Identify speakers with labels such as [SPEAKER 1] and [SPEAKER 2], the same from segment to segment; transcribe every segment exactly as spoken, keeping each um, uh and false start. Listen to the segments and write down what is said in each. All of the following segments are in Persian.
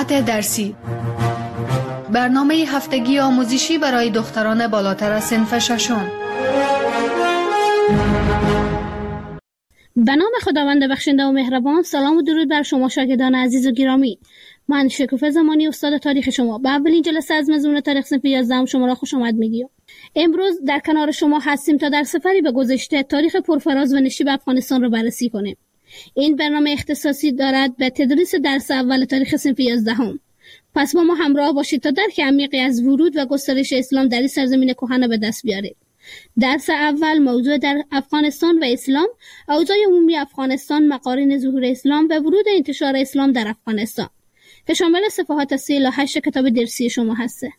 [SPEAKER 1] ساعت درسی، برنامه هفتگی آموزشی برای دختران بالاتر از صنف ششم.
[SPEAKER 2] به نام خداوند بخشنده و مهربان. سلام و درود بر شما شاگردان عزیز و گرامی. من شکوفه زمانی استاد تاریخ شما به اولین جلسه از مضمون تاریخ صنف یازده شما را خوش آمد میگیم. امروز در کنار شما هستیم تا در سفری به گذشته تاریخ پرفراز و نشیب افغانستان را بررسی کنیم. این برنامه اختصاصی دارد به تدریس درس اول تاریخ صنف یازده هم. پس با ما همراه باشید تا درک عمیقی از ورود و گسترش اسلام در این سرزمین کهن به دست بیارید. درس اول موضوع در افغانستان و اسلام، اوضاع عمومی افغانستان، مقارن ظهور اسلام و ورود انتشار اسلام در افغانستان که شامل صفحات سی الی هشت کتاب درسی شما هسته.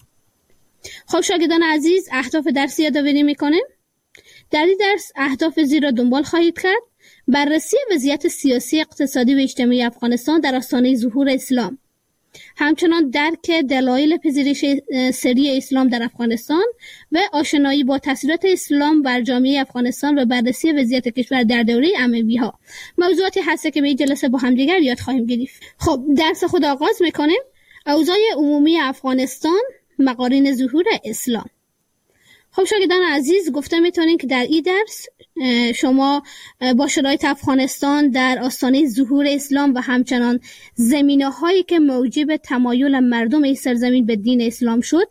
[SPEAKER 2] خب شاگردان عزیز، اهداف درسی یادآوری میکنیم. در این درس اهداف زیر را دنبال خواهید کرد: بررسی وضعیت سیاسی، اقتصادی و اجتماعی افغانستان در آستانه ظهور اسلام، همچنان درک دلایل پذیرش سری اسلام در افغانستان و آشنایی با تاثیرات اسلام بر جامعه افغانستان و بررسی وضعیت کشور در دوره اموی‌ها. موضوعاتی هست که به این جلسه با هم دیگر یاد خواهیم گرفت. خب درس خود آغاز میکنیم. اوضاع عمومی افغانستان، مقارن ظهور اسلام. خب شاگردان عزیز، گفته میتونین که در این درس شما با شرایط افغانستان در آستانه ظهور اسلام و همچنان زمینه هایی که موجب تمایل مردم این سرزمین به دین اسلام شد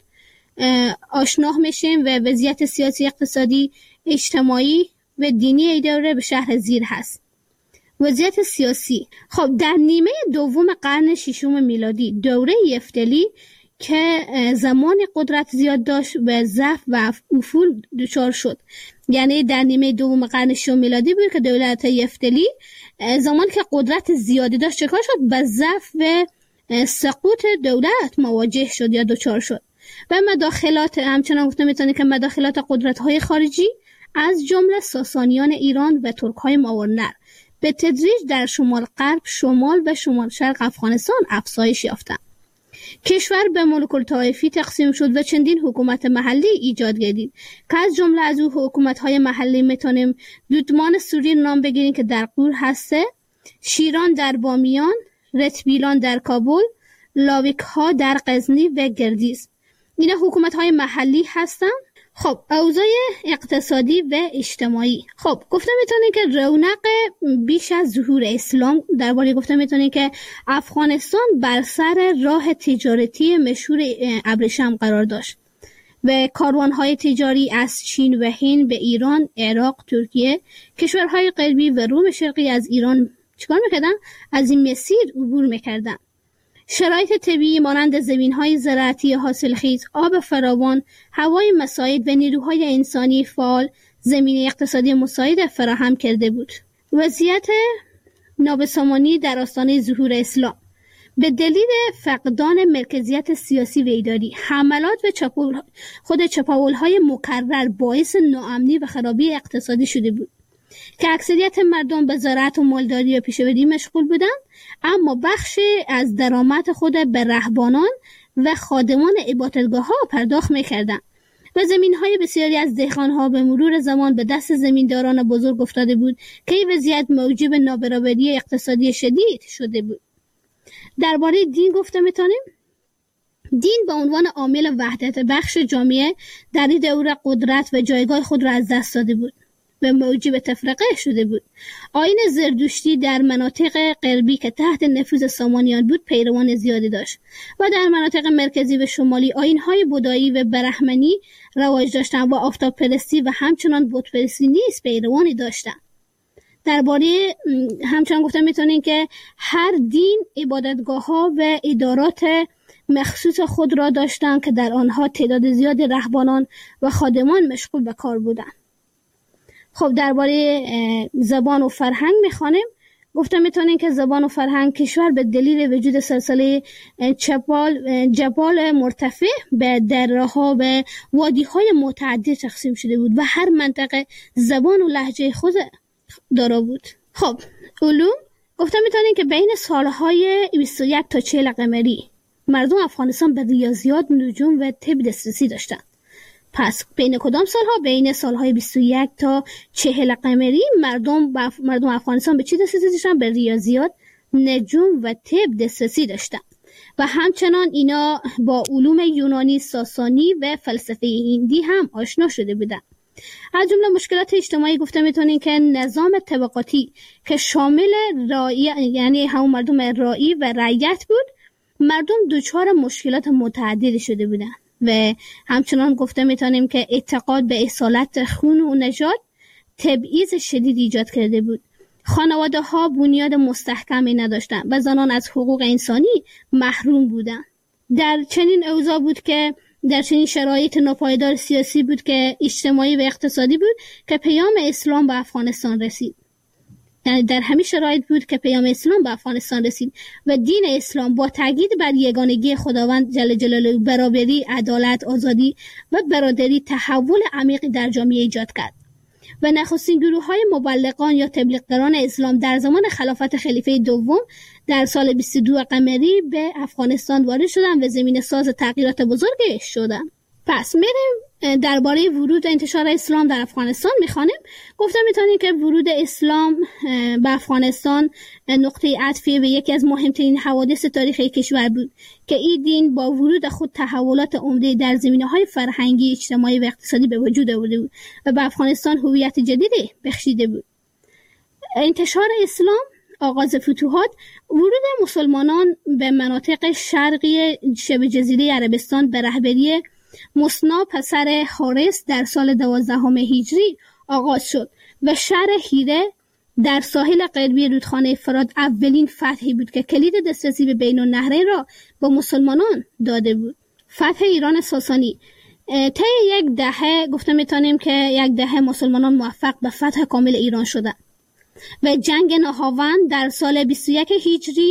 [SPEAKER 2] آشنا میشیم و وضعیت سیاسی، اقتصادی، اجتماعی و دینی این دوره به شرح زیر هست. وضعیت سیاسی. خب در نیمه دوم قرن ششم میلادی، دوره یفتلی که زمان قدرت زیاد داشت و ضعف و افول دچار شد، یعنی در نیمه دوم قرن ششم میلادی بود که دولت یفتلی زمان که قدرت زیادی داشت چکار شد؟ به ضعف و سقوط دولت مواجه شد یا دچار شد و مداخلات، همچنان گفته میتونه که مداخلات قدرت‌های خارجی از جمله ساسانیان ایران و ترک‌های ماورنر به تدریج در شمال غرب، شمال و شمال شرق افغانستان افزایش یافتند. کشور به ملوک الطوایفی تقسیم شد و چندین حکومت محلی ایجاد گردید که از جمله از او حکومت‌های محلی میتونیم دودمان سوری نام بگیریم که در غور هسته، شیران در بامیان، رتبیلان در کابل، لاویک‌ها در غزنی و گردیز. اینا حکومت‌های محلی هستن. خب اوضاع اقتصادی و اجتماعی. خب گفته میتونه که رونق بیش از ظهور اسلام، درباره گفته میتونه که افغانستان بر سر راه تجارتی مشهور ابریشم قرار داشت و کاروانهای تجاری از چین و هند به ایران، عراق، ترکیه، کشورهای غربی و روم شرقی از ایران چیکار میکردن؟ از این مسیر عبور میکردن. شرایط طبیعی مانند زمین‌های زراعتی حاصلخیز، آب فراوان، هوای مساعد و نیروهای انسانی فعال زمینه اقتصادی مساعد فراهم کرده بود. وضعیت نابسامانی در آستانه ظهور اسلام به دلیل فقدان مرکزیت سیاسی و اداری، حملات و چپاول خود چپاول‌های مکرر باعث ناامنی و خرابی اقتصادی شده بود که اکثریت مردم به زراعت و مالداری و پیشه‌وری مشغول بودند، اما بخش از درآمد خود به رهبانان و خادمان عبادتگاه‌ها پرداخت می‌کردند و زمین‌های بسیاری از دهقان‌ها به مرور زمان به دست زمینداران بزرگ افتاده بود که این وضعیت موجب نابرابری اقتصادی شدید شده بود. درباره دین گفته می‌تونیم دین به عنوان عامل وحدت بخش جامعه در این دوره قدرت و جایگاه خود را از دست داده بود و موجب تفرقه شده بود. آیین زردشتی در مناطق غربی که تحت نفوذ سامانیان بود پیروان زیادی داشت و در مناطق مرکزی و شمالی آیین‌های بودایی و برهمنی رواج داشتند و آفتاب پرستی و همچنان بت پرستی نیز پیروانی داشتند. درباره همچنان گفتم میتونین که هر دین عبادتگاه‌ها و ادارات مخصوص خود را داشتند که در آنها تعداد زیادی رهبانان و خادمان مشغول به کار بودند. خب درباره زبان و فرهنگ میخوانیم. گفتم میتونین که زبان و فرهنگ کشور به دلیل وجود سلسله چپال جبال مرتفع به دره‌ها و وادی‌های متعدد تقسیم شده بود و هر منطقه زبان و لهجه خود دارا بود. خب علوم. گفتم میتونین که بین سالهای بیست و یک تا چهل قمری مردم افغانستان به ریاضیات، نجوم و طب دسترسی داشتند. پس بین کدام سالها؟ بین سالهای بیست و یک تا چهل قمری مردم با مردم افغانستان به چی دسترسی داشتن؟ به ریاضیات، نجوم و طب دسترسی داشتن. و همچنان اینا با علوم یونانی، ساسانی و فلسفه هندی هم آشنا شده بودن. از جمله مشکلات اجتماعی گفته میتونیم که نظام طبقاتی که شامل رعیت، یعنی همون مردم رعی و رعیت بود، مردم دچار مشکلات متعددی شده بودن و همچنان گفته میتونیم که اعتقاد به اصالت خون و نژاد تبعیض شدید ایجاد کرده بود. خانواده ها بنیاد مستحکمی نداشتند و زنان از حقوق انسانی محروم بودند. در چنین اوضاع بود که در چنین شرایط ناپایدار سیاسی بود که اجتماعی و اقتصادی بود که پیام اسلام به افغانستان رسید. یعنی در همین شرایط بود که پیام اسلام به افغانستان رسید و دین اسلام با تاکید بر یگانگی خداوند جل جلاله، برابری، عدالت، آزادی و برادری تحول عمیقی در جامعه ایجاد کرد و نخستین گروه‌های مبلغان یا تبلیغگران اسلام در زمان خلافت خلیفه دوم در سال بیست و دو قمری به افغانستان وارد شدند و زمینه ساز تغییرات بزرگی شدند. پس میریم درباره ورود و انتشار اسلام در افغانستان میخوانیم. گفتم میتونیم که ورود اسلام به افغانستان نقطه عطفی به یکی از مهمترین حوادث تاریخی کشور بود که این دین با ورود خود تحولات عمده در زمینه‌های فرهنگی، اجتماعی و اقتصادی به وجود آورده بود و به افغانستان هویت جدیدی بخشیده بود. انتشار اسلام، آغاز فتوحات، ورود مسلمانان به مناطق شرقی شبه جزیره عربستان به رهبری مصنع پسر حارس در سال دوازدهم هجری آغاز شد و شهر هیره در ساحل غربی رودخانه فرات اولین فتحی بود که کلید دسترسی به بین النهرین را با مسلمانان داده بود. فتح ایران ساسانی طی یک دهه گفته میتونیم که یک دهه مسلمانان موفق به فتح کامل ایران شدند و جنگ نهاوند در سال بیست و یک هجری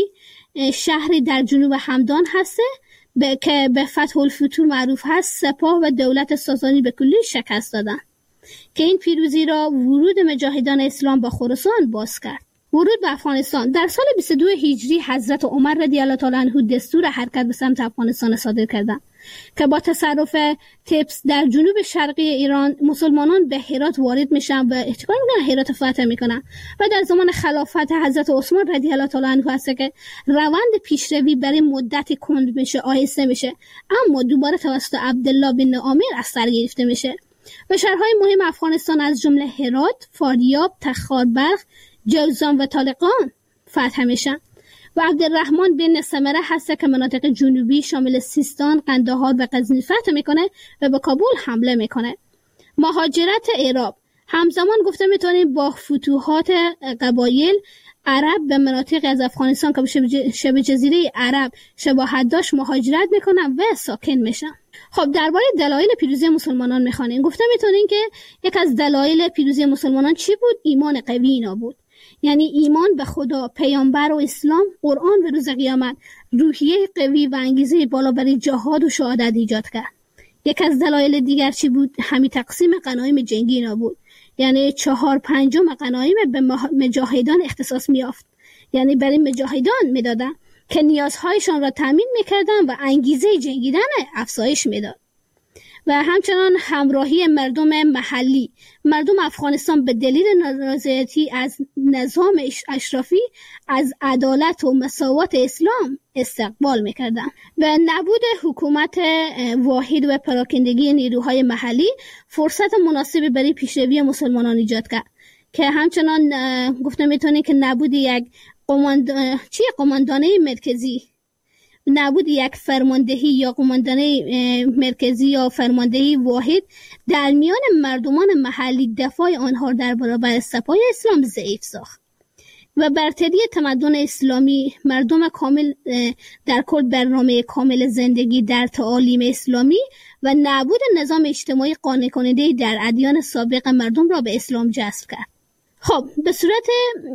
[SPEAKER 2] شهری در جنوب همدان هسته به که به فتح الفتوح معروف هست، سپاه و دولت ساسانی به کلی شکست دادند که این پیروزی را ورود مجاهدان اسلام به خراسان باز کرد. ورود به افغانستان در سال بیست و دو هجری حضرت عمر رضی الله تعالی عنه دستور حرکت به سمت افغانستان صادر کردند که با تصرف تبس در جنوب شرقی ایران مسلمانان به هرات وارد میشن و احتکار میکنن، هرات فتح میکنن و در زمان خلافت حضرت عثمان رضی الله تعالی عنه هست که روند پیشروی برای مدتی کند میشه، آهسته میشه، اما دوباره توسط عبدالله بن عامر از سر گرفته میشه و شهرهای مهم افغانستان از جمله هرات، فاریاب، تخاربرق، جوزان و طالقان فتح میشن و عبدالرحمن بن سمره هست که مناطق جنوبی شامل سیستان، قندهار و غزنی فتح میکنه و به کابل حمله میکنه. مهاجرت عرب همزمان گفته میتونیم با فتوحات قبایل عرب به مناطق از افغانستان که به شبه جزیره عرب شباهت داشت مهاجرت میکنن و ساکن میشن. خب درباره دلایل پیروزی مسلمانان میخوانیم. گفته میتونیم که یک از دلایل پیروزی مسلمانان چی بود؟ ایمان قوی اینا بود. یعنی ایمان به خدا، پیامبر و اسلام، قرآن و روز قیامت روحیه قوی و انگیزه بالا برای جهاد و شهادت ایجاد کرد. یک از دلایل دیگر چی بود؟ همین تقسیم غنایم جنگی اینا بود. یعنی چهار پنجم غنایم به مجاهدان اختصاص میافت، یعنی برای مجاهدان میدادن که نیازهایشان را تامین میکردن و انگیزه جنگیدن افزایش میداد. و همچنان همراهی مردم محلی. مردم افغانستان به دلیل نارضایتی از نظام اشرافی از عدالت و مساوات اسلام استقبال میکردند و نبود حکومت واحد و پراکندگی نیروهای محلی فرصت مناسبی برای پیشروی مسلمانان ایجاد کرد که همچنان گفته میتونه که نبود یک قماند... چی قماندانه مرکزی، نبود یک فرماندهی یا قماندانه مرکزی یا فرماندهی واحد در میان مردمان محلی دفاع آنها در برابر سپاه اسلام ضعیف ساخت و برتری تمدن اسلامی، مردم کامل در کل برنامه کامل زندگی در تعالیم اسلامی و نبود نظام اجتماعی قانع کننده در ادیان سابق مردم را به اسلام جذب کرد. خب به صورت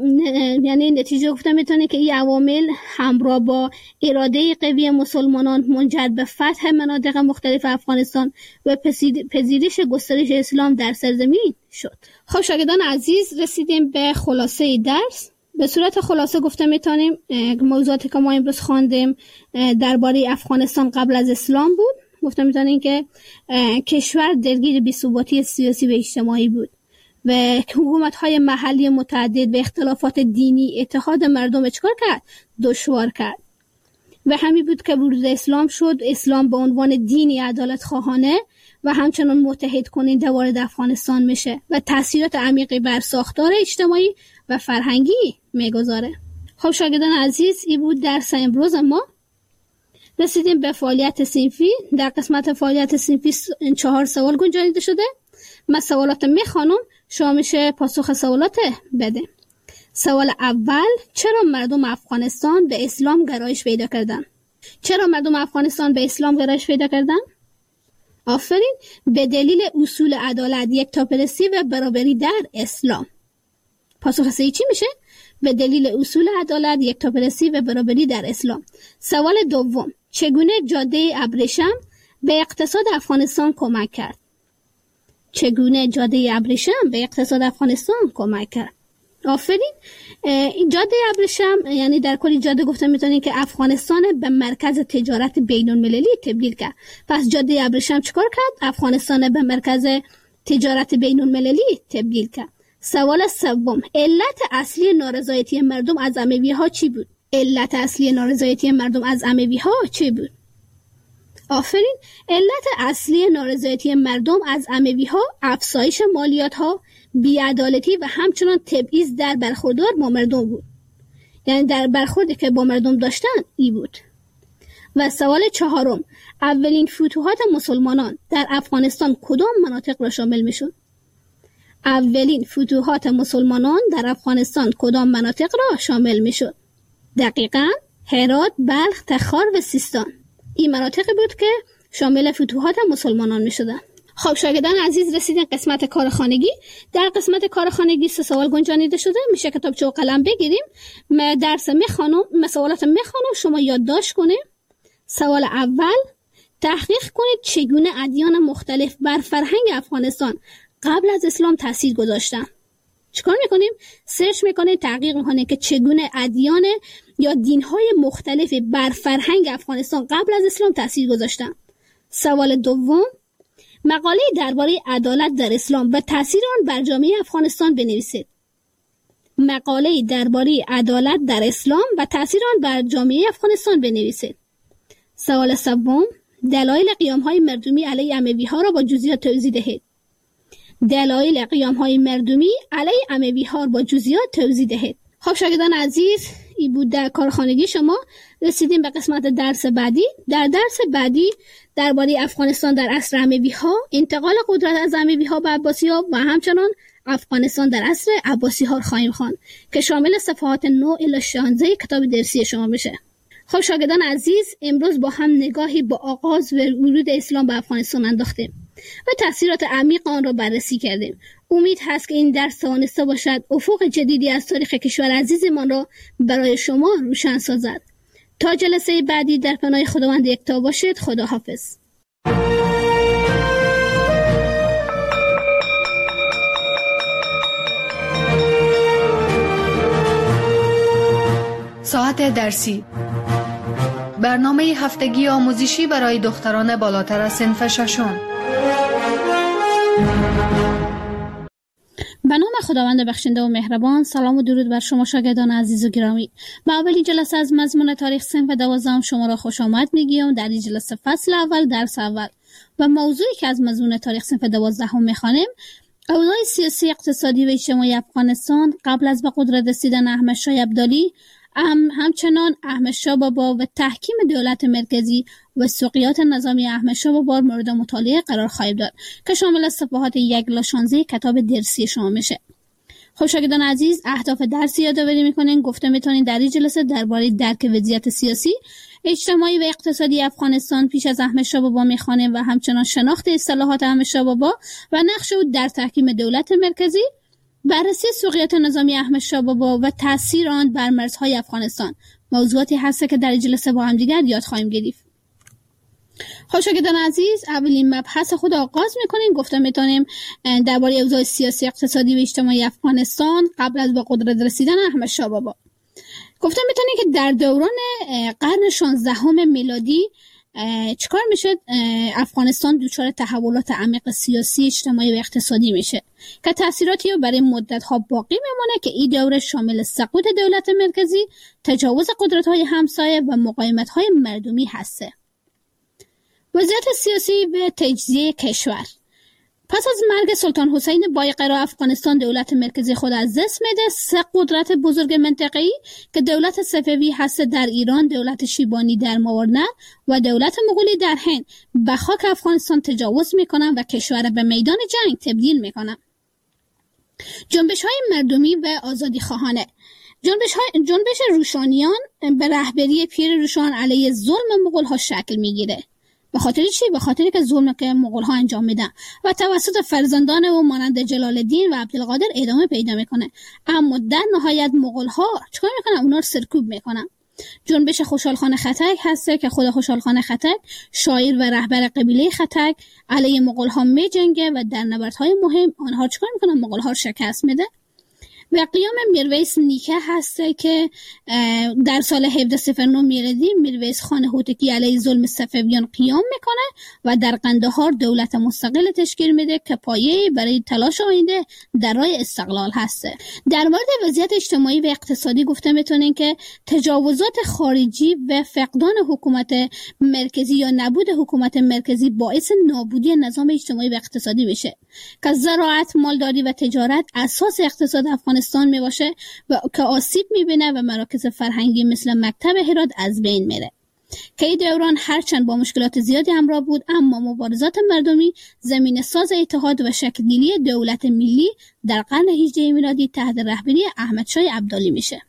[SPEAKER 2] یعنی نتیجه گفتم میتونه که این عوامل همراه با اراده قوی مسلمانان منجر به فتح مناطق مختلف افغانستان و پذیرش گسترش اسلام در سرزمین شد. خب شاگردان عزیز، رسیدیم به خلاصه درس. به صورت خلاصه گفته میتونیم موضوعاتی که ما امروز خواندیم درباره افغانستان قبل از اسلام بود. گفته میتونیم که کشور درگیر بی‌ثباتی سیاسی و اجتماعی بود و حکومت‌های محلی متعدد و اختلافات دینی اتحاد مردم چکار کرد؟ دشوار کرد. و همین بود که ورود اسلام شد. اسلام به عنوان دینی عدالت خواهانه و همچنان متحد کننده وارد افغانستان میشه و تاثیرات عمیقی بر ساختار اجتماعی و فرهنگی میگذاره. خب شاگردان عزیز، این بود درس امروز ما. رسیدیم به فعالیت صنفی. در قسمت فعالیت صنفی چهار سوال گنجانیده شده. من سوالات میخوانم، شما میشه پاسخ سوالات بده. سوال اول: چرا مردم افغانستان به اسلام گرایش پیدا کردن؟ چرا مردم افغانستان به اسلام گرایش پیدا کردن؟ آفرین، به دلیل اصول عدالت، یکتاپرستی و برابری در اسلام. پاسخ صحیح چی میشه؟ به دلیل اصول عدالت، یکتاپرستی و برابری در اسلام. سوال دوم: چگونه جاده ابریشم به اقتصاد افغانستان کمک کرد؟ چگونه جاده ابریشم به اقتصاد افغانستان کمک کرد؟ آفرین، این جاده ابریشم یعنی در کلی جاده گفته میتونید که افغانستان به مرکز تجارت بین المللی تبدیل کرد. پس جاده ابریشم چیکار کرد؟ افغانستان به مرکز تجارت بین المللی تبدیل کرد. سوال سوم: علت اصلی نارضایتی مردم از اموی ها چی بود؟ علت اصلی نارضایتی مردم از اموی ها چی بود؟ آفرین، علت اصلی نارضایتی مردم از اموی ها افزایش مالیات ها، بی‌عدالتی و همچنان تبعیض در برخوردار با مردم بود. یعنی در برخوردی که با مردم داشتن ای بود. و سوال چهارم: اولین فتوحات مسلمانان در افغانستان کدام مناطق را شامل می شد؟ اولین فتوحات مسلمانان در افغانستان کدام مناطق را شامل می شد؟ دقیقاً هرات، بلخ، تخار و سیستان. این مناطقی بود که شامل فتوحات مسلمانان می شدن. خب شاگردان عزیز، رسیدن قسمت کارخانگی. در قسمت کارخانگی سه سوال گنجانیده شده. میشه کتابچه و قلم بگیریم. من درس میخوانم، من سوالات میخوانم، شما یادداشت کنید. سوال اول: تحقیق کنید چگونه ادیان مختلف بر فرهنگ افغانستان قبل از اسلام تاثیر گذاشتن. چیکار میکنیم؟ سرچ میکنید، تحقیق میکنید که چگونه ادیان یا دینهای مختلف بر فرهنگ افغانستان قبل از اسلام تاثیر گذاشتن. سوال دوم: مقاله درباره عدالت در اسلام و تاثیر آن بر جامعه افغانستان بنویسید. مقاله درباره عدالت در اسلام و تاثیر آن بر جامعه افغانستان بنویسید. سوال سوم: دلایل قیام‌های مردمی علیه اموی‌ها را با جزئیات توضیح دهید. دلایل قیام‌های مردمی علیه اموی‌ها را با جزئیات توضیح دهید. خب شاگردان عزیز، این بود در کارخانگی شما. رسیدیم به قسمت درس بعدی. در درس بعدی درباره افغانستان در عصر اموی‌ها، انتقال قدرت از اموی‌ها به عباسی‌ها و همچنان افغانستان در عصر عباسی‌ها خواهیم خواند که شامل صفحات نه الی شانزده کتاب درسی شما میشه. خب شاگردان عزیز، امروز با هم نگاهی با آغاز و ورود اسلام به افغانستان انداختیم و تاثیرات عمیق آن را بررسی کردیم. امید هست که این درس توانسته باشد افق جدیدی از تاریخ کشور عزیزمان را برای شما روشن سازد. تا جلسه بعدی در پناه خداوند یکتا باشید. خدا حافظ.
[SPEAKER 1] ساعت درسی، برنامه هفتگی آموزشی برای دختران بالاتر از صنف ششم.
[SPEAKER 2] به نام خداوند بخشنده و مهربان. سلام و درود بر شما شاگردان عزیز و گرامی. با اولین جلسه از مضمون تاریخ صنف دوازدهم شما را خوش آمد میگیم. در این جلسه فصل اول، درس اول و موضوعی که از مضمون تاریخ صنف دوازدهم میخوانیم، اوضاع سیاسی، اقتصادی و اجتماعی افغانستان قبل از به قدرت رسیدن احمد شاه ابدالی، هم همچنان احمد شاه بابا و تحکیم دولت مرکزی و سقوط نظامی احمد شاه بابا مورد مطالعه قرار خواهیم داد که شامل صفحات یک الی شانزده کتاب درسی شما میشه. خب شاگردان عزیز، اهداف درسی یادآوری میکنین. گفته میتونین در این جلسه درباره درک وضعیت سیاسی، اجتماعی و اقتصادی افغانستان پیش از احمد شاه بابا میخوانیم و همچنان شناخت اصطلاحات احمد شاه بابا و نقش او در تحکیم دولت مرکزی، بررسی سقوط نظامی احمد شاه بابا و تاثیر آن بر مرزهای افغانستان موضوعاتی هست که در جلسه با هم دیگر یاد خواهیم گرفت. خب شاگردان عزیز، اولین مبحث خود آغاز میکنیم. گفته میتونیم درباره اوضاع سیاسی، اقتصادی و اجتماعی افغانستان قبل از به قدرت رسیدن احمد شاه بابا. گفته میتونیم که در دوران قرن شانزدهم میلادی چیکار میشه؟ افغانستان دچار تحولات عمیق سیاسی، اجتماعی و اقتصادی میشه که تاثیراتی رو برای مدت‌ها باقی میمونه که این دوره شامل سقوط دولت مرکزی، تجاوز قدرت‌های همسایه و مقاومت‌های مردمی هسته. وضعیت سیاسی و تجزیه کشور. پس از مرگ سلطان حسین بایقرا افغانستان دولت مرکزی خود از دست میده. سه قدرت بزرگ منطقه‌ای که دولت صفوی هست در ایران، دولت شیبانی در ماورنه و دولت مغولی در هند به خاک افغانستان تجاوز میکنن و کشور به میدان جنگ تبدیل میکنن. جنبش‌های مردمی و آزادی خواهانه. جنبش, های... جنبش روشانیان به رهبری پیر روشان علیه ظلم مغول‌ها شکل میگیره. به خاطر چی؟ به خاطری که ظلم که مغول‌ها انجام میدن و توسط فرزندان او مانند جلال الدین و عبدالقادر ادامه پیدا میکنه. اما در نهایت مغول‌ها چیکار میکنن؟ اونا رو سرکوب میکنن. جنبش خوشحال خان خټک هست که خود خوشحال خان خټک شاعر و رهبر قبیله خټک علیه مغول‌ها میجنگه و در نبردهای مهم آنها چیکار میکنن؟ مغول‌ها رو شکست میده. و قیام میرویس نیکه هسته که در سال هفده صفر نه میلادی میرویس خان هوتکی علیه ظلم صفویان قیام میکنه و در قندهار دولت مستقل تشکیل میده که پایه‌ای برای تلاش آینده در راه استقلال هسته. در مورد وضعیت اجتماعی و اقتصادی گفته میتونین که تجاوزات خارجی و فقدان حکومت مرکزی یا نبود حکومت مرکزی باعث نابودی نظام اجتماعی و اقتصادی میشه که زراعت، مالداری و تجارت اساس اقتصاد افغانستان می باشه و که آسیب میبینه و مراکز فرهنگی مثل مکتب هرات از بین میره. که این دوران هرچند با مشکلات زیادی همراه بود، اما مبارزات مردمی زمین ساز اتحاد و شکلگیری دولت ملی در قرن هجده میلادی تحت رهبری احمد شاه ابدالی میشه.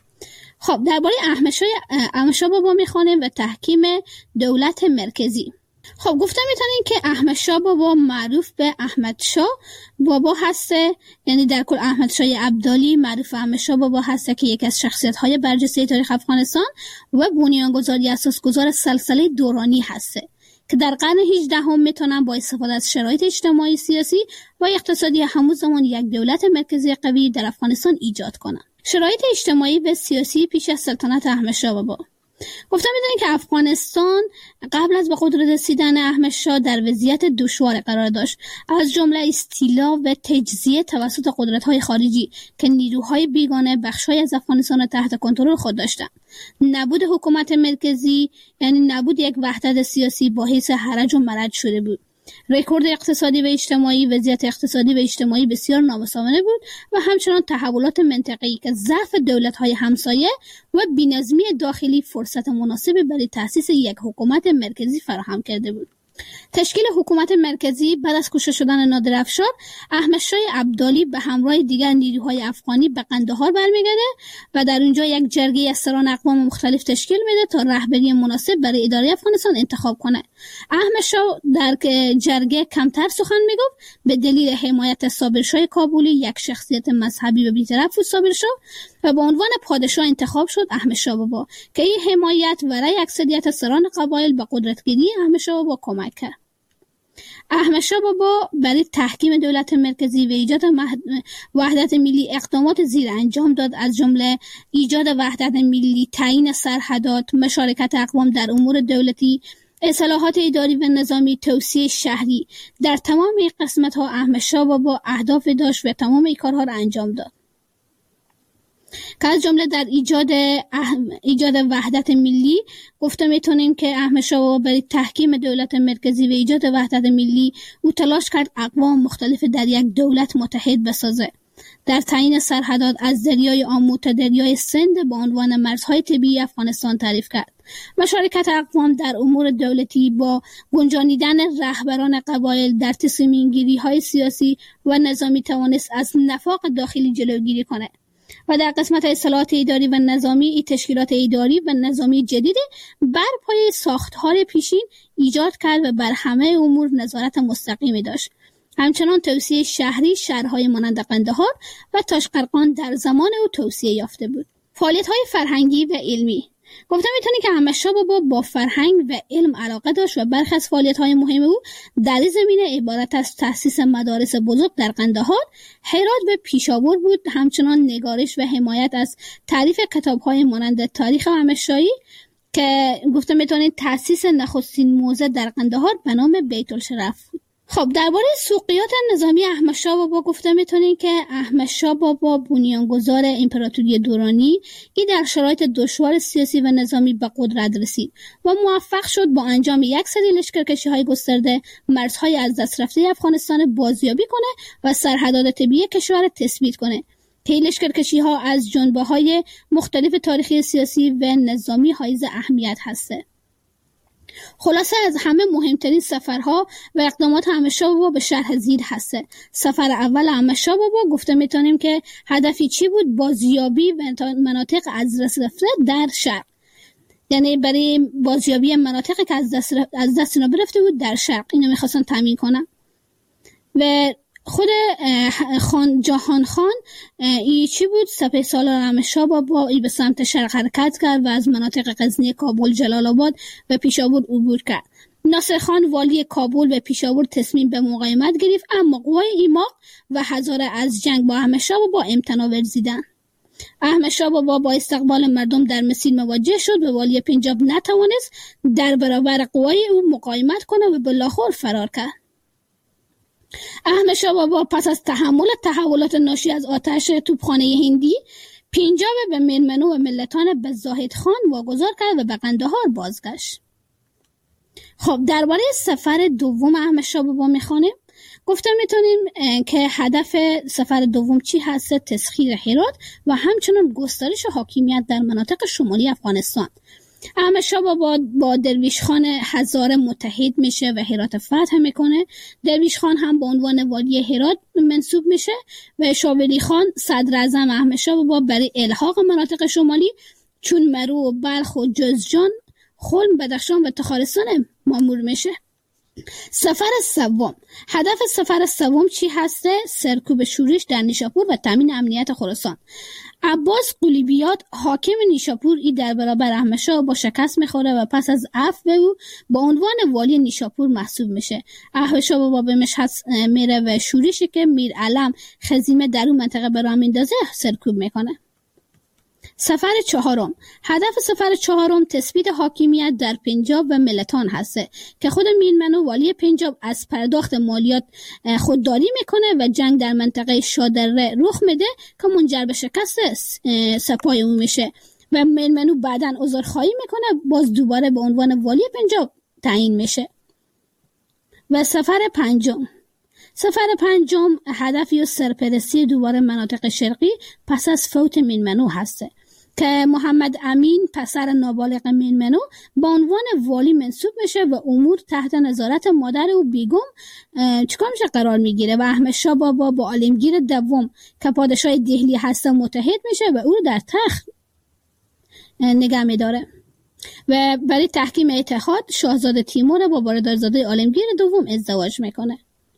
[SPEAKER 2] خب درباره احمد شاه احمد شاه بابا میخوانیم و تحکیم دولت مرکزی. خب گفته میتونین که احمد شاه بابا معروف به احمد شاه بابا هسته، یعنی در کل احمد شاه ابدالی معروف احمد شاه بابا هسته که یکی از شخصیت های برجسته تاریخ افغانستان و بنیانگذاری اساسگذار سلسله دورانی هسته که در قرن هجدهم میتونن با استفاده از شرایط اجتماعی، سیاسی و اقتصادی همون زمان یک دولت مرکزی قوی در افغانستان ایجاد کنن. شرایط اجتماعی و سیاسی پیش از سلطنت احمد شاه بابا. گفتم میدونید که افغانستان قبل از به قدرت رسیدن احمد شاه در وضعیت دشوار قرار داشت، از جمله استیلا و تجزیه توسط قدرت‌های خارجی که نیروهای بیگانه بخش‌های از افغانستان را تحت کنترل خود داشتند. نبود حکومت مرکزی یعنی نبود یک وحدت سیاسی باعث هرج و مرج شده بود. رکورد اقتصادی و اجتماعی، وضعیت اقتصادی و اجتماعی بسیار نامساوانه بود و همچنان تحولات منطقه‌ای که ضعف دولت‌های همسایه و بی‌نظمی داخلی فرصت مناسبی برای تأسیس یک حکومت مرکزی فراهم کرده بود. تشکیل حکومت مرکزی بعد از کشته شدن نادر افشار، احمد شاه ابدالی به همراه دیگر نیروهای افغانی به قندهار برمیگرده و در اونجا یک جرگه از سران اقوام مختلف تشکیل میده تا رهبری مناسب برای اداره افغانستان انتخاب کنه. احمد شاه در جرگه کمتر سخن میگفت به دلیل حمایت صابرشاه کابلی، یک شخصیت مذهبی و بی‌طرف بود صابرشاه، و به عنوان پادشاه انتخاب شد احمد شاه بابا که این حمایت و رأی اکثریت سران قبایل به قدرتگیری احمد شاه بابا کمک کرد. احمد شاه بابا برای تحکیم دولت مرکزی و ایجاد وحدت ملی اقدامات زیر انجام داد، از جمله ایجاد وحدت ملی، تعیین سرحدات، مشارکت اقوام در امور دولتی، اصلاحات اداری و نظامی، توسعه شهری. در تمام این قسمت‌ها احمد شاه بابا اهداف داشت و تمام این کارها را انجام داد که از جمله در ایجاد اهم ایجاد وحدت ملی گفته میتونیم که احمد شاه بابا برای تحکیم دولت مرکزی و ایجاد وحدت ملی او تلاش کرد اقوام مختلف در یک دولت متحد بسازه. در تعیین سرحدات از دریای آمو تا دریای سند به عنوان مرزهای طبیعی افغانستان تعریف کرد. مشارکت اقوام در امور دولتی با گنجانیدن رهبران قبایل در تصمیم‌گیری‌های سیاسی و نظامی توانست از نفاق داخلی جلوگیری کنه. و در قسمت اصلاحات اداری و نظامی، ای تشکیلات اداری و نظامی جدید بر پایه ساختار پیشین ایجاد کرد و بر همه امور نظارت مستقیمی داشت. همچنان توسعه شهری، شهرهای مانند قندهار و تاشقرغان در زمان او توسعه یافته بود. فعالیت‌های فرهنگی و علمی. گفتم میتونی که احمد شاه بابا با فرهنگ و علم علاقه داشت و برخی از فعالیت‌های مهم او در این زمینه عبارت از تأسیس مدارس بزرگ در قندهار، هرات و پیشاور بود. همچنان نگارش و حمایت از تعریف کتاب‌های مانند تاریخ احمدشاهی که گفته میتونید تأسیس نخستین موزه در قندهار به نام بیت الشرف بود. خب درباره سوقیات نظامی احمد شاه بابا گفته میتونید که احمد شاه بابا بنیانگذار امپراتوری دورانی ای در شرایط دشوار سیاسی و نظامی به قدرت رسید و موفق شد با انجام یک سری لشکرکشی‌های گسترده مرزهای از دست رفته افغانستان بازیابی کنه و سرحدات طبیعی کشور تثبیت کنه که این لشکرکشی‌ها از جنبه‌های مختلف تاریخی سیاسی و نظامی حائز اهمیت هسته. خلاصه از همه مهمترین سفرها و اقدامات احمد شاه بابا به شرح زیر هسته. سفر اول احمد شاه بابا گفته میتونیم که هدفی چی بود؟ بازیابی مناطق از دست رفته در شرق، یعنی برای بازیابی مناطقی که از دست از دست اینا برفته بود در شرق، اینو میخواستن تامین کنن. و خود خان جهان خان ای چی بود؟ سپه سالار احمد شاه بابا ای به سمت شرق حرکت کرد و از مناطق غزنی، کابل، جلال آباد و پیشاور عبور کرد. ناصر خان والی کابل و پیشاور تصمیم به مقاومت گرفت، اما قوای ایماق و هزاره از جنگ با احمد شاه بابا امتناع ورزیدند. احمد شاه بابا با استقبال مردم در مسیر مواجه شد و والی پنجاب نتوانست در برابر قوای او مقاومت کنه و به لاهور فرار کرد. احمد شاه بابا پس از تحمل تحولات ناشی از آتش توپخانه هندی پنجاب به میرمنو و ملتان به زاهد خان واگذار کرد و به قندهار بازگشت. خب درباره سفر دوم احمد شاه بابا میخوانیم. گفتم میتونیم که هدف سفر دوم چی هست؟ تسخیر هرات و همچنین گسترش حاکمیت در مناطق شمالی افغانستان. احمد شاه بابا با درویش خان هزاره متحد میشه و هرات فتح میکنه. درویش خان هم به عنوان والی هرات منصوب میشه و شاولی خان صدر اعظم احمد شاه بابا برای الحاق مناطق شمالی چون مرو و بلخ و جوزجان، خلم، بدخشان و تخارستان مامور میشه. سفر سوم، هدف سفر سوم چی هسته؟ سرکوب شورش در نیشاپور و تامین امنیت خراسان. عباس قلیبیات حاکم نیشاپور ای در برابر احمد شاه با شکست میخوره و پس از عفو او با عنوان والی نیشاپور محسوب میشه. احمد شاه بابا به مشهد میره و شورشی که میر علم خزیمه در اون منطقه به راه میندازه سرکوب میکنه. سفر چهارم، هدف سفر چهارم تثبیت حاکمیت در پنجاب و ملتان هسته که خود میرمنو والی پنجاب از پرداخت مالیات خودداری میکنه و جنگ در منطقه شادره رخ میده که منجر به شکست سپاه او میشه و میرمنو بعداً عذرخواهی میکنه، باز دوباره به عنوان والی پنجاب تعیین میشه. و سفر پنجم، سفر پنجم هدفی و سرپرستی دوباره مناطق شرقی پس از فوت میرمنو هسته که محمد امین پسر نابالغ میرمنو به عنوان والی منصوب میشه و امور تحت نظارت مادر او بیگم چیکار میشه قرار میگیره و احمد شاه بابا با عالمگیر دوم که پادشاه دهلی هسته متحد میشه و او رو در تخت نگه میداره و برای تحکیم اتحاد شاهزاده تیمور با برادرزاده عالمگیر دوم ازدواج میکنه.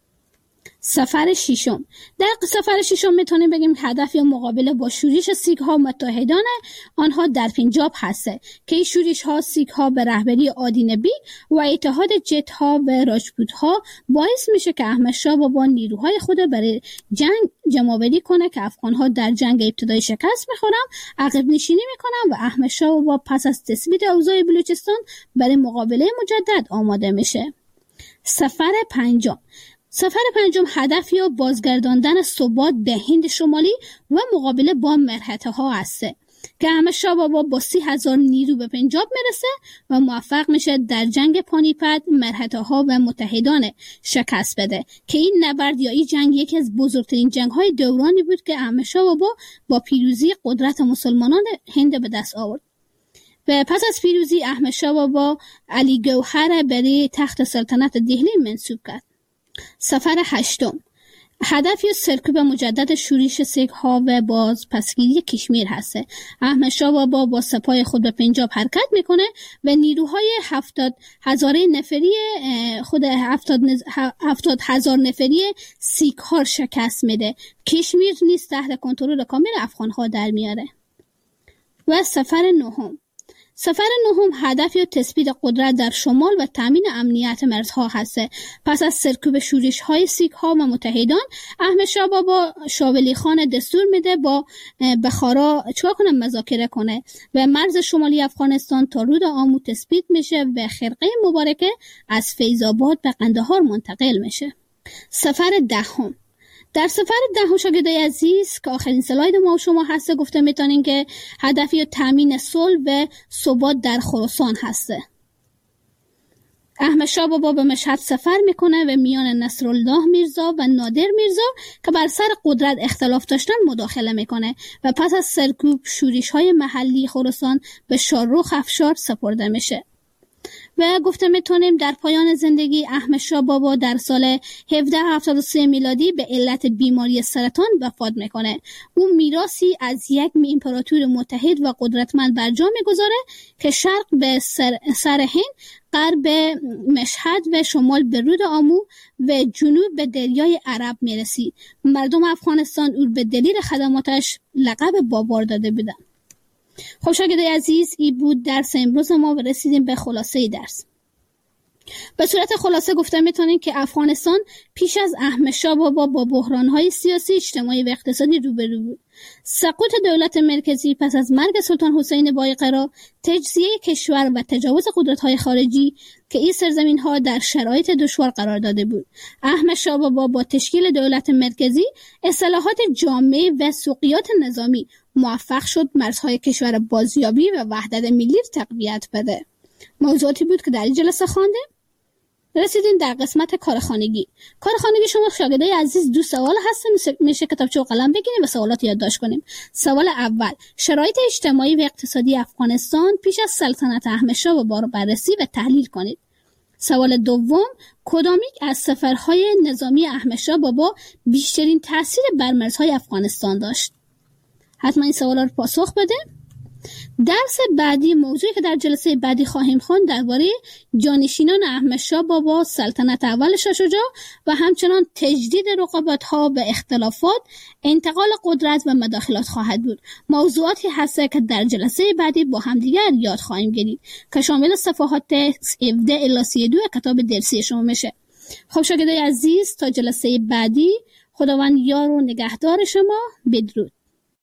[SPEAKER 2] سفر ششم، در سفر ششم میتونیم بگیم هدف یا مقابله با شورش سیک ها متحدان آنها در پنجاب هسته که این شورش ها سیک ها به رهبری آدین بیگ و اتحاد جت ها به راجپوت ها باعث میشه که احمد شاه بابا نیروهای خود برای جنگ جمع‌آوری کنه که افغان ها در جنگ ابتدایی شکست میخورن، عقب نشینی میکنن و احمد شاه بابا پس از تثبیت اوضاع بلوچستان برای مقابله مجدد آماده میشه. سفر پنجم، سفر پنجم هدف یا بازگرداندن ثبات به هند شمالی و مقابله با مرهټه ها هسته که احمد شاه بابا با سی هزار نیرو به پنجاب میرسه و موفق میشه در جنگ پانیپت مرهټه ها و متحدان شکست بده که این نبرد یا این جنگ یکی از بزرگترین جنگ های دورانی بود که احمد شاه بابا با پیروزی قدرت مسلمانان هند به دست آورد. و پس از پیروزی احمد شاه بابا علی گوهر برای تخت سلطنت دهلی منصوب کرد. سفر هشتم، هدف یا سرکوب مجدد شورش سیک ها و باز پسگیری کشمیر هسته. احمد شاه بابا با سپاه خود به پنجاب حرکت میکنه و نیروهای هفتاد هزاره نفری خود هفتاد, نز... هفتاد هزار نفری سیک ها شکست میده. کشمیر نیز تحت کنترل کامل افغان ها در میاره. و سفر نهم، سفر نهم هدف یا تثبیت قدرت در شمال و تامین امنیت مرزها هست. پس از سرکوب شورش های سیک ها و متحدان، احمد شاه بابا شاولی خان دستور میده با بخارا چیکار کنه؟ مذاکره کنه و مرز شمالی افغانستان تا رود آمو تثبیت میشه و خرقه مبارکه از فیض آباد به قندهار منتقل میشه. سفر دهم. در سفر دهم شاگردای عزیز که آخرین سلاید ما و شما هسته، گفته میتونین که هدفی تامین صلح و ثبات در خراسان هسته. احمد شاه بابا به مشهد سفر میکنه و میان نصرالله میرزا و نادر میرزا که بر سر قدرت اختلاف داشتن مداخله میکنه و پس از سرکوب شورش های محلی خراسان به شاهرخ افشار سپرده میشه. و گفته میتونیم در پایان زندگی احمد شاه بابا در سال هفده هفتاد و سه میلادی به علت بیماری سرطان وفات میکنه. او میراثی از یک امپراتور متحد و قدرتمند بر جا میگذاره که شرق به سر, سر هند، غرب مشهد و شمال به رود آمو و جنوب به دریای عرب میرسی. مردم افغانستان او به دلیل خدماتش لقب بابار داده بودن. خب شاگردای عزیز، این بود درس امروز ما و رسیدیم به خلاصه درس. به صورت خلاصه گفته میتونیم که افغانستان پیش از احمد شاه بابا با بحران‌های سیاسی، اجتماعی و اقتصادی روبرو بود. سقوط دولت مرکزی پس از مرگ سلطان حسین بایقرا، تجزیه کشور و تجاوز قدرت‌های خارجی که این سرزمین‌ها در شرایط دشوار قرار داده بود. احمد شاه بابا با تشکیل دولت مرکزی، اصلاحات جامع و سوقیات نظامی موفق شد مرزهای کشور بازیابی و وحدت ملی تقویت بده. موضوعاتی بود که در این جلسه خوانده. رسیدیم در قسمت کارخانگی. کارخانگی شما شاگردای عزیز دو سوال هست، میشه کتابچه و قلم بگیریم و سوالات یادداشت کنیم. سوال اول: شرایط اجتماعی و اقتصادی افغانستان پیش از سلطنت احمد شاه بابا رو بررسی و تحلیل کنید. سوال دوم: کدامیک از سفرهای نظامی احمد شاه بابا بیشترین تاثیر بر مرزهای افغانستان داشت؟ حتما این سوالا رو پاسخ بده. درس بعدی، موضوعی که در جلسه بعدی خواهیم خواند، درباره جانشینان احمد شاه بابا، سلطنت اول شاه شجاع و همچنان تجدید رقابت‌ها به اختلافات، انتقال قدرت و مداخلات خواهد بود. موضوعاتی هست که در جلسه بعدی با همدیگر یاد خواهیم گرفت که شامل صفحات هفده الی سی و دو کتاب درسی شما میشه. خب شاگردای عزیز، تا جلسه بعدی، خداوند یار و نگهدار شما. بدرود.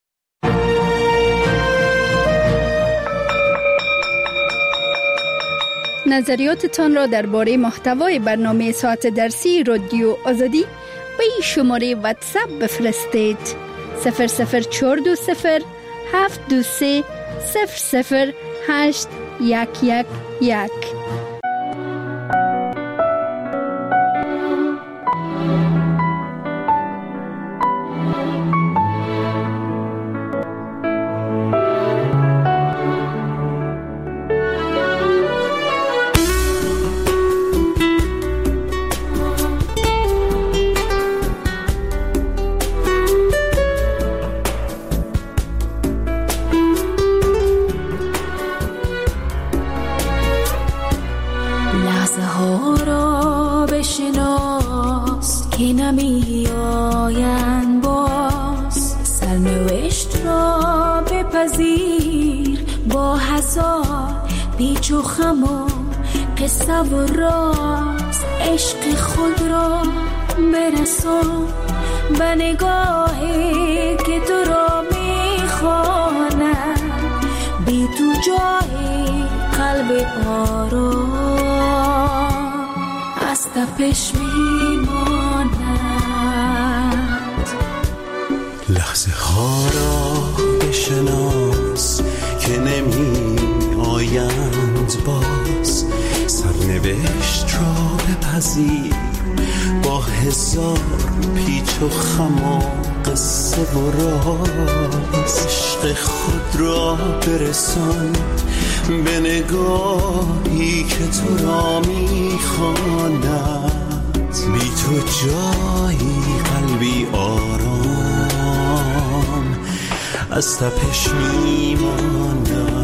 [SPEAKER 3] نظریاتتان را درباره محتوای برنامه ساعت درسی رادیو آزادی به این شماره واتساپ بفرستید: صفر صفر چهار دو صفر هفت دو سه صفر صفر هشت یک یک یک.
[SPEAKER 4] پیچ و خم و قصه و راز، عشق خود را برسان به نگاهی که تو را میخواند، بی تو جای قلب آرام از تپش میماند.
[SPEAKER 5] لحظه ها را بشناس که نمی آیند باز، سرنوشت را بپذیر با هزار پیچ و خم و قصه و راز، عشق خود را برسان به نگاهی که تو را میخواند، بی تو جایی قلبی آرام از تپش میماند.